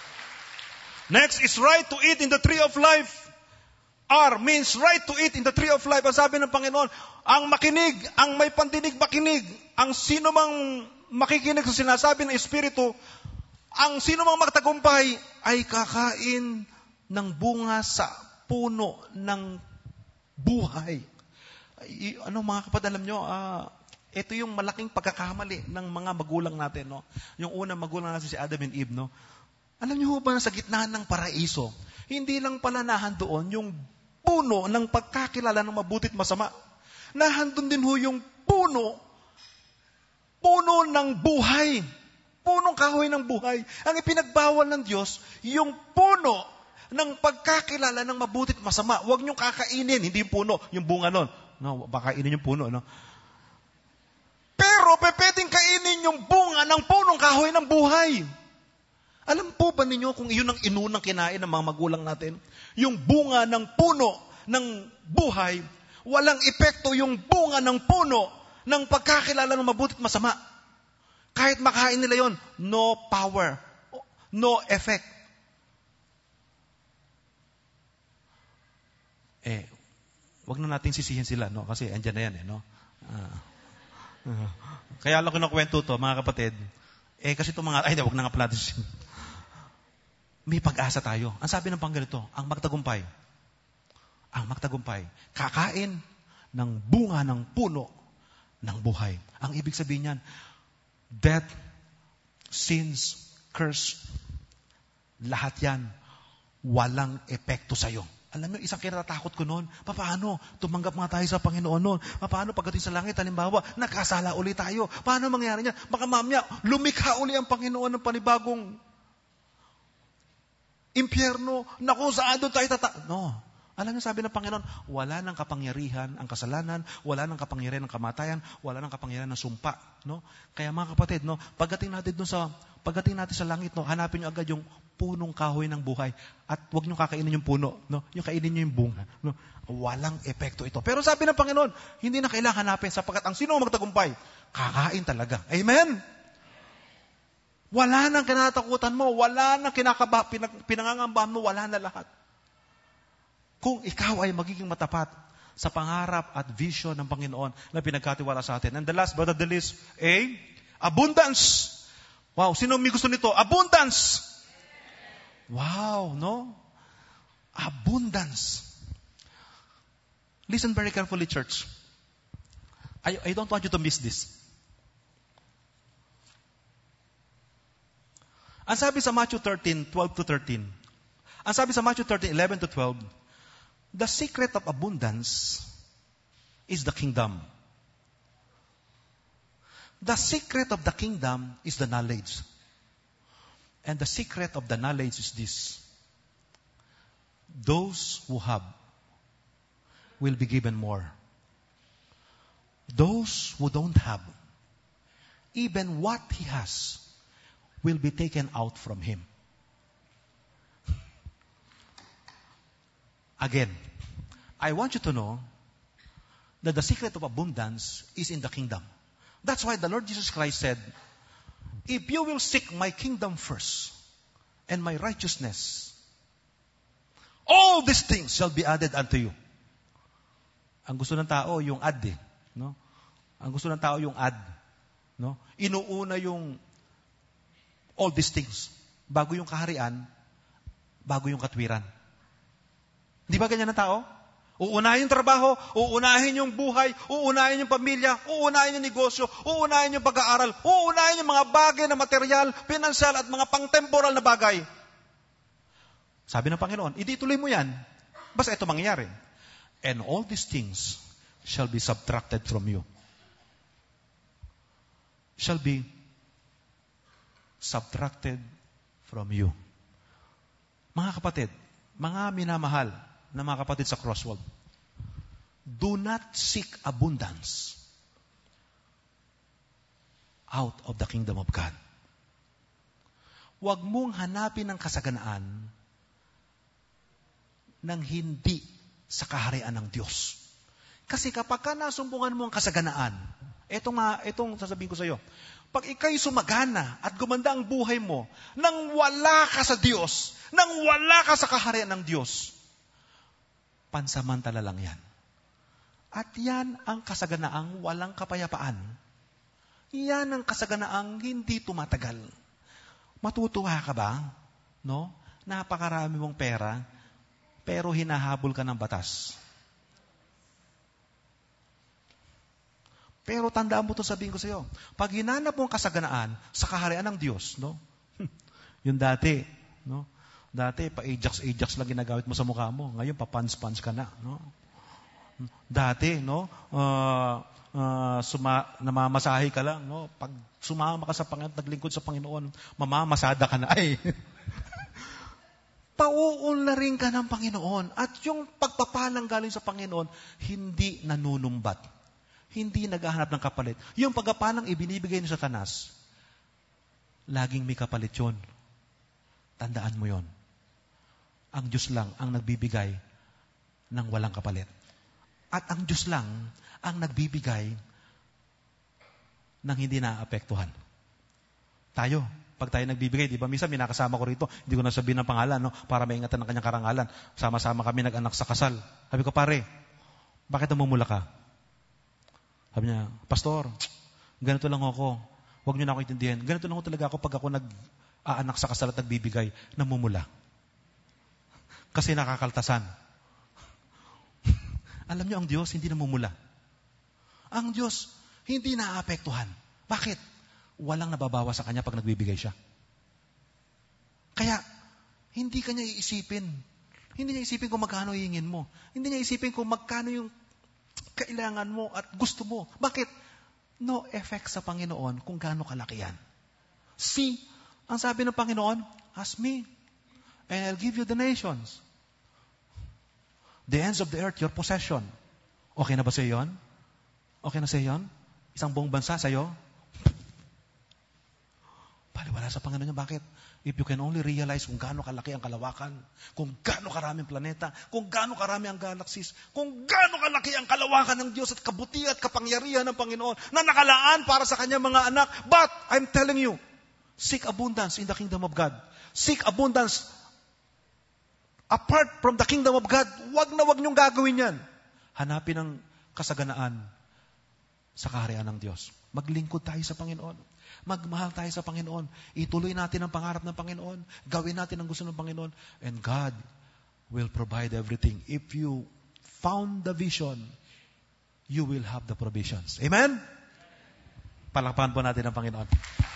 Next is right to eat in the tree of life. R means right to eat in the tree of life. Ang sabi ng Panginoon, ang makinig, ang may pandinig makinig, ang sino mang makikinig sa sinasabi ng Espiritu, Ang sino mang magtagumpay ay kakain ng bunga sa puno ng buhay. Mga kapatid, alam nyo, ito yung malaking pagkakamali ng mga magulang natin. No? Yung unang magulang natin si Adam and Eve. No? Alam nyo ba na sa gitna ng paraiso, hindi lang pala nahandoon yung puno ng pagkakilala ng mabuti at masama. Nahandun din ho yung puno ng buhay. Punong kahoy ng buhay. Ang ipinagbawal ng Diyos, yung puno ng pagkakilala ng mabuti at masama. Huwag niyong kakainin, hindi yung puno, yung bunga nun. No, baka kainin yung puno, no? Pero pwedeng kainin yung bunga ng punong kahoy ng buhay. Alam po ba ninyo kung iyon ang inunang kinain ng mga magulang natin? Yung bunga ng puno ng buhay, walang epekto yung bunga ng puno ng pagkakilala ng mabuti at masama. Kahit makain nila yon, no power, no effect. Wag na natin sisihin sila, no? Kasi andyan na yan, no? Kaya lang ko nakwento to, mga kapatid. Kasi itong mga, wag na nga pala natin. May pag-asa tayo. Ang sabi ng Panginoon, ang magtagumpay, kakain ng bunga ng puno ng buhay. Ang ibig sabihin niyan, death, sins, curse, lahat yan, walang epekto sa'yo. Alam mo, isang kinatatakot ko noon, paano tumanggap nga tayo sa Panginoon noon? Paano pagdating sa langit, halimbawa, nakasala uli tayo? Paano mangyari niya? Baka mamaya, lumikha uli ang Panginoon ng panibagong impyerno na kung saan doon tayo No. Alam niyo, sabi ng Panginoon, wala nang kapangyarihan ang kasalanan, wala nang kapangyarihan ng kamatayan, wala nang kapangyarihan ng sumpa. No? Kaya mga kapatid, no, pagdating natin sa langit, no, hanapin niyo agad yung punong kahoy ng buhay at huwag niyo kakainin yung puno, no? Yung kainin niyo yung bunga, no? Walang epekto ito. Pero sabi ng Panginoon, hindi na kailangan hanapin sapagkat ang sino magtagumpay, kakain talaga. Amen. Wala nang kinatakutan mo, wala nang pinangangambahan mo, wala na lahat. Kung ikaw ay magiging matapat sa pangarap at vision ng Panginoon na pinagkatiwala sa atin. And the last but not the least, abundance. Wow, sino may gusto nito? Abundance. Wow, no? Abundance. Listen very carefully, church. I don't want you to miss this. Ang sabi sa Matthew 13:12-13. Ang sabi sa Matthew 13:11-12, the secret of abundance is the kingdom. The secret of the kingdom is the knowledge. And the secret of the knowledge is this. Those who have will be given more. Those who don't have, even what he has, will be taken out from him. Again, I want you to know that the secret of abundance is in the kingdom. That's why the Lord Jesus Christ said, if you will seek my kingdom first and my righteousness, all these things shall be added unto you. Ang gusto ng tao, yung add no? Ang gusto ng tao, yung add. No? Inuuna yung all these things. Bago yung kaharian, bago yung katwiran. Di ba ganyan ang tao? Uunahin yung trabaho, uunahin yung buhay, uunahin yung pamilya, uunahin yung negosyo, uunahin yung pag-aaral, uunahin yung mga bagay na material, pinansyal at mga pang-temporal na bagay. Sabi ng Panginoon, hindi tuloy mo yan. Basta ito mangyayari. And all these things shall be subtracted from you. Shall be subtracted from you. Mga kapatid, mga minamahal na mga kapatid sa Crosswalk, do not seek abundance out of the kingdom of God. Huwag mong hanapin ang kasaganaan ng hindi sa kaharian ng Diyos. Kasi kapag ka nasumbungan mo ang kasaganaan, itong sasabihin ko sa iyo, pag ikay sumagana at gumanda ang buhay mo, nang wala ka sa Diyos, nang wala ka sa kaharian ng Diyos, pansamantala lang yan. At yan ang kasaganaang walang kapayapaan. Yan ang kasaganaang hindi tumatagal. Matutuwa ka ba? No? Napakarami mong pera, pero hinahabol ka ng batas. Pero tandaan mo ito, sabihin ko sa iyo. Pag hinanap mo ang kasaganaan sa kaharian ng Diyos, no? Yung dati, no? Dati, pa-Ajax lang ginagamit mo sa mukha mo. Ngayon, pa-pants ka na, no? Dati, no? Namamasahe ka lang, no? Pag sumama ka sa Panginoon, naglingkod sa Panginoon, mamamasada ka na. Ay! Pauunlarin ka ng Panginoon. At yung pagpapalang galing sa Panginoon, hindi nanunumbat. Hindi naghahanap ng kapalit. Yung pagpapalang ibinibigay ni Satanas, laging may kapalit yun. Tandaan mo yon. Ang Diyos lang ang nagbibigay ng walang kapalit. At ang Diyos lang ang nagbibigay ng hindi naapektuhan. Tayo, pag tayo nagbibigay, di ba? Minsan, may nakasama ko rito, hindi ko nasabihin ng pangalan, no? Para maingatan ng kanyang karangalan. Sama-sama kami nag-anak sa kasal. Sabi ko, pare, bakit namumula ka? Sabi niya, Pastor, ganito lang ako. Huwag niyo na ako intindihan. Ganito lang ako talaga ako pag ako nag-aanak sa kasal at nagbibigay, namumula. Kasi nakakaltasan. Alam niyo, ang Diyos hindi namumula. Ang Diyos hindi naapektuhan. Bakit? Walang nababawa sa Kanya pag nagbibigay siya. Kaya, hindi Kanya iisipin. Hindi niya isipin kung magkano hihingin mo. Hindi niya isipin kung magkano yung kailangan mo at gusto mo. Bakit? No effect sa Panginoon kung gaano kalaki yan. See, ang sabi ng Panginoon, ask me, and I'll give you the nations. The ends of the earth, your possession. Okay na ba sa'yo yun? Okay na sa'yo yun? Isang buong bansa sa'yo? Paliwala sa Panginoon niya. Bakit? If you can only realize kung gaano kalaki ang kalawakan, kung gaano karaming planeta, kung gaano karami ang galaxies, kung gaano kalaki ang kalawakan ng Diyos at kabutihan at kapangyarihan ng Panginoon na nakalaan para sa kanyang mga anak. But, I'm telling you, seek abundance in the kingdom of God. Seek abundance apart from the kingdom of God. Wag niyong gagawin yan. Hanapin ang kasaganaan sa kaharian ng Diyos. Maglingkod tayo sa Panginoon. Magmahal tayo sa Panginoon. Ituloy natin ang pangarap ng Panginoon. Gawin natin ang gusto ng Panginoon. And God will provide everything. If you found the vision, you will have the provisions. Amen? Palakpakan po natin ang Panginoon.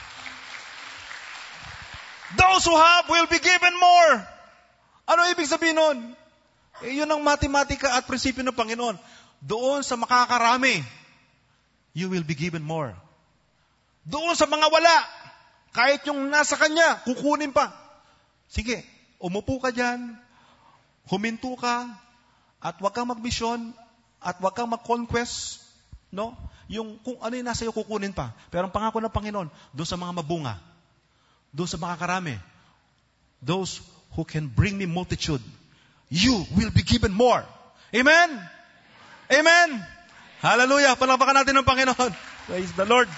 Those who have will be given more. Ano ibig sabihin nun? Yun ang matematika at prinsipyo ng Panginoon. Doon sa makakarami, you will be given more. Doon sa mga wala, kahit yung nasa kanya, kukunin pa. Sige, umupo ka dyan, huminto ka, at huwag kang mag-mission, at huwag kang mag-conquest, no? Yung kung ano yung nasa iyo, kukunin pa. Pero ang pangako ng Panginoon, doon sa mga mabunga, doon sa makakarami, those who can bring me multitude, you will be given more. Amen? Amen? Hallelujah! Palakpakan natin ng Panginoon. Praise the Lord.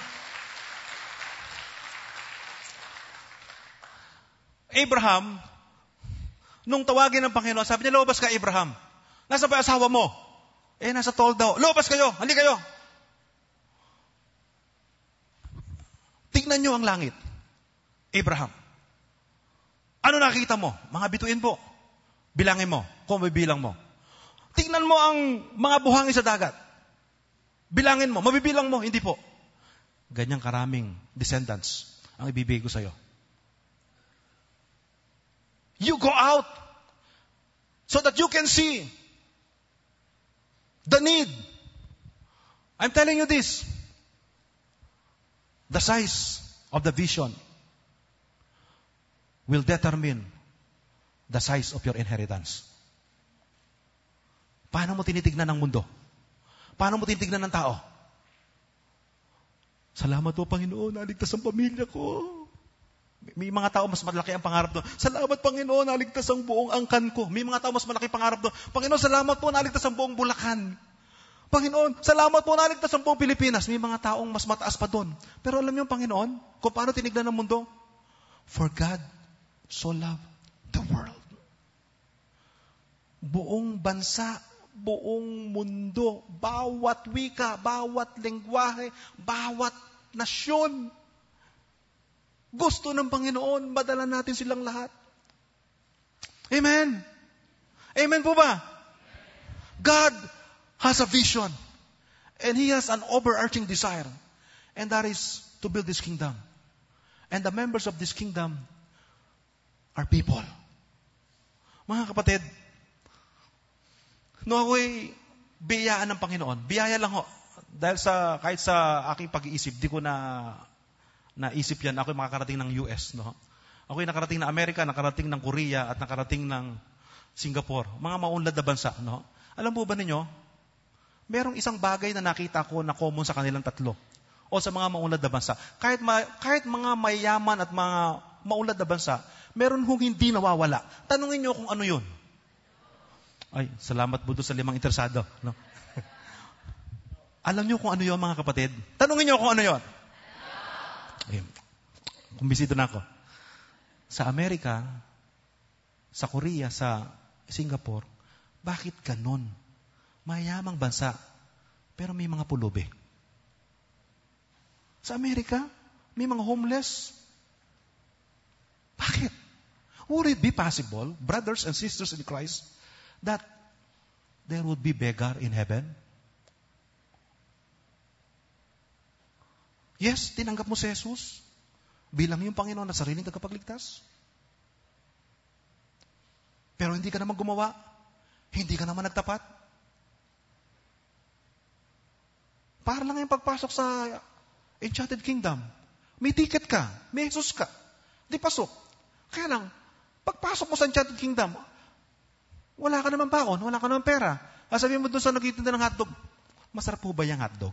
Abraham, nung tawagin ng Panginoon, sabi niya, lumabas ka, Abraham. Nasa ba asawa mo? Nasa tol daw. Lumabas kayo, hali kayo. Tignan niyo ang langit. Abraham. Ano nakikita mo? Mga bituin po. Bilangin mo, kung mabibilang mo. Tignan mo ang mga buhangin sa dagat. Bilangin mo, mabibilang mo, hindi po. Ganyang karaming descendants ang ibibigay ko sa iyo. You go out so that you can see the need. I'm telling you this. The size of the vision will determine the size of your inheritance. Paano mo tinitignan ng mundo? Paano mo tinitignan ng tao? Salamat po, Panginoon, naligtas ang pamilya ko. May mga tao mas malaki ang pangarap doon. Salamat, Panginoon, naligtas ang buong angkan ko. May mga tao mas malaki pangarap doon. Panginoon, salamat po, naligtas ang buong Bulacan. Panginoon, salamat po, naligtas ang buong Pilipinas. May mga taong mas mataas pa doon. Pero alam niyo, Panginoon, kung paano tinignan ng mundo? For God so loved the world. Buong bansa, buong mundo, bawat wika, bawat lengguwahe, bawat nasyon, Gusto ng Panginoon, madala natin silang lahat. Amen. Amen po ba? God has a vision. And He has an overarching desire. And that is to build this kingdom. And the members of this kingdom are people. Mga kapatid, no ako'y biyayaan ng Panginoon. Biyaya lang ho. Dahil kahit sa aking pag-iisip, di ko naisip yan. Ako'y makakarating ng US. No? Ako'y nakarating ng Amerika, nakarating ng Korea, at nakarating ng Singapore. Mga maunlad na bansa. No? Alam po ba ninyo, merong isang bagay na nakita ko na common sa kanilang tatlo. O sa mga maunlad na bansa. Kahit mga mayaman at mga maunlad na bansa, meron hong hindi nawawala. Tanungin nyo kung ano yun. Ay, salamat po doon sa 5 interesado. No? Alam nyo kung ano yun, mga kapatid? Tanungin nyo kung ano yun. Ay, kumbisido na ako. Sa Amerika, sa Korea, sa Singapore, bakit ganon? Mayamang bansa, pero may mga pulubi. Sa Amerika, may mga homeless. Bakit? Would it be possible, brothers and sisters in Christ, that there would be beggar in heaven? Yes, tinanggap mo si Jesus bilang yung Panginoon na sariling tagapagligtas. Pero hindi ka naman gumawa. Hindi ka naman nagtapat. Para lang yung pagpasok sa Enchanted Kingdom. May ticket ka. May Jesus ka. Di pasok. Kaya lang, pagpasok mo sa Enchanted Kingdom, wala ka naman baon, wala ka naman pera. Sabihin mo doon sa nagtitinda ng hotdog, masarap po ba yung hotdog?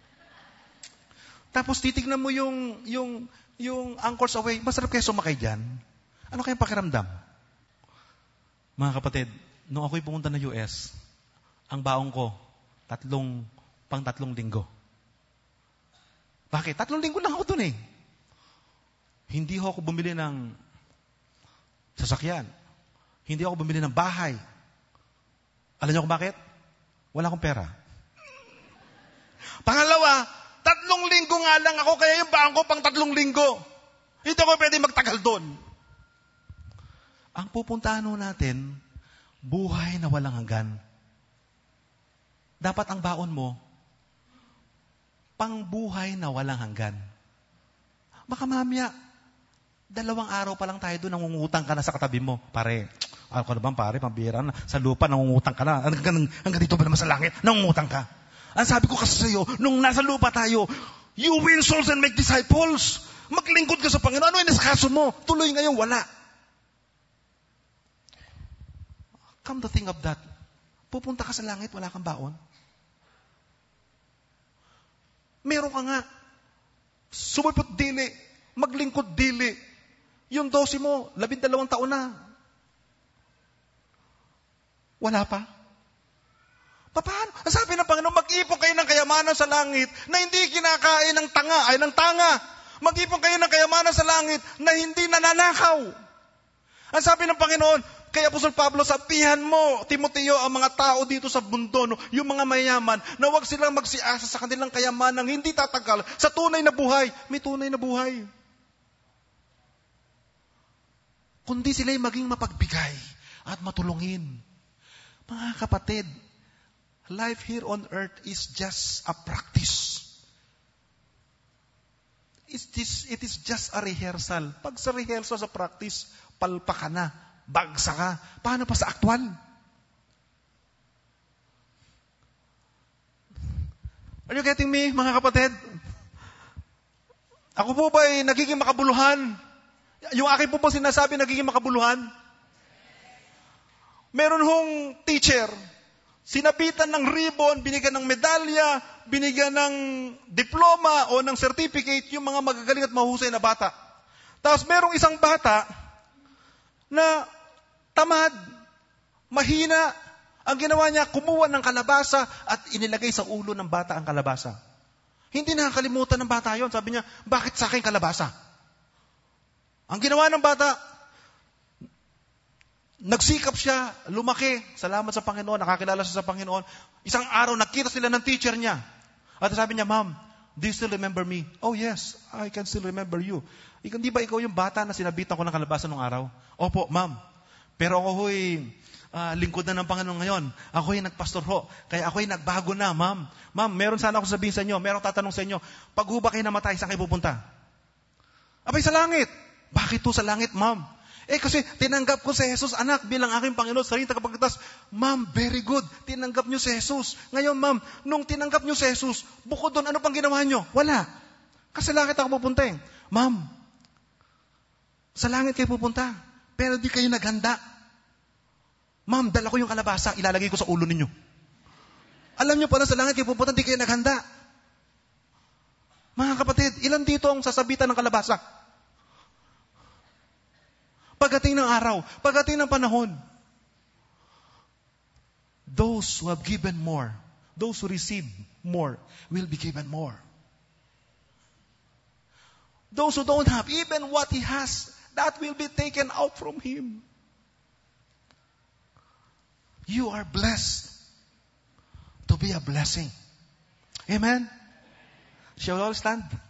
Tapos titignan mo yung Anchors Away, masarap kayo sumakay dyan. Ano kayang pakiramdam? Mga kapatid, nung ako'y pumunta na US, ang baong ko, 3 linggo. Bakit? 3 linggo lang ako dun eh. Hindi ako bumili ng sasakyan. Hindi ako bumili ng bahay. Alam niyo kung bakit? Wala akong pera. Pangalawa, 3 linggo nga lang ako, kaya yung baong ko pang 3 linggo. Hindi ako pwede magtagal doon. Ang pupuntahan natin, buhay na walang hanggan. Dapat ang baon mo, pangbuhay na walang hanggan. Baka mamaya, 2 araw pa lang tayo doon, nangungutang ka na sa katabi mo. Pare, ano ka na bang pare, pambira na, sa lupa nangungutang ka na. Hanggang dito ba naman sa langit, nangungutang ka. Ang sabi ko kasi sa iyo, nung nasa lupa tayo, you win souls and make disciples. Maglingkod ka sa Panginoon. Ano yung nasakaso mo? Tuloy ngayon, wala. Come to think of that. Pupunta ka sa langit, wala kang baon. Meron ka nga. Sumipot dili. Maglingkod dili. Yung 12 mo, 12 taon na. Wala pa. Paano? Ang sabi ng Panginoon, mag-ipon kayo ng kayamanan sa langit na hindi kinakain ng tanga. Mag-ipon kayo ng kayamanan sa langit na hindi nananakaw. Ang sabi ng Panginoon, kaya Apostol Pablo, sabihan mo, Timoteo, ang mga tao dito sa mundo, no, yung mga mayaman, na huwag silang magsiasa sa kanilang kayamanang hindi tatagal sa tunay na buhay. May tunay na buhay. Kundi sila'y maging mapagbigay at matulungin. Mga kapatid, life here on earth is just a practice. It is just a rehearsal. Pag sa rehearsal, sa practice, palpa ka na, bagsa ka. Paano pa sa aktual? Are you getting me, mga kapatid? Ako po ba ay nagiging makabuluhan? Yung akin po ba sinasabi nagiging makabuluhan? Meron hong teacher, sinabitan ng ribbon, binigyan ng medalya, binigyan ng diploma o ng certificate yung mga magagaling at mahusay na bata. Tapos merong isang bata na tamad, mahina. Ang ginawa niya, kumuha ng kalabasa at inilagay sa ulo ng bata ang kalabasa. Hindi nakakalimutan ng bata yon. Sabi niya, bakit sa akin kalabasa? Ang ginawa ng bata, nagsikap siya, lumaki. Salamat sa Panginoon, nakakilala siya sa Panginoon. Isang araw, nakita sila ng teacher niya. At sabi niya, ma'am, do you still remember me? Oh yes, I can still remember you. Di ba ikaw yung bata na sinabitan ko ng kalabasan nung araw? Opo, ma'am. Pero ako ho'y lingkod na ng Panginoon ngayon. Ako yung nagpastor ho. Kaya ako yung nagbago na, ma'am. Ma'am, meron sana ako sabihin sa inyo. Meron tatanong sa inyo. Pag ho ba kayo namatay, saan kayo pupunta? Abay, sa langit. Bakit to sa langit, ma'am? Kasi tinanggap ko si Jesus, anak, bilang aking Panginoon, sarili tagapagligtas. Ma'am, very good. Tinanggap nyo si Jesus. Ngayon, ma'am, nung tinanggap nyo si Jesus, bukod doon, ano pang ginawa nyo? Wala. Kasi langit ako pupunta eh. Ma'am, sa langit kayo pupunta. Pero di kayo naghanda. Ma'am, dala ko yung kalabasa, ilalagay ko sa ulo ninyo. Alam nyo pala, sa langit kayo pupunta, di kayo naghanda. Mga kapatid, ilan dito ang sasabitan ng kalabasa? Pagdating ng araw, pagdating ng panahon, those who have given more, those who receive more, will be given more. Those who don't have, even what he has, that will be taken out from him. You are blessed to be a blessing. Amen? Shall we all stand?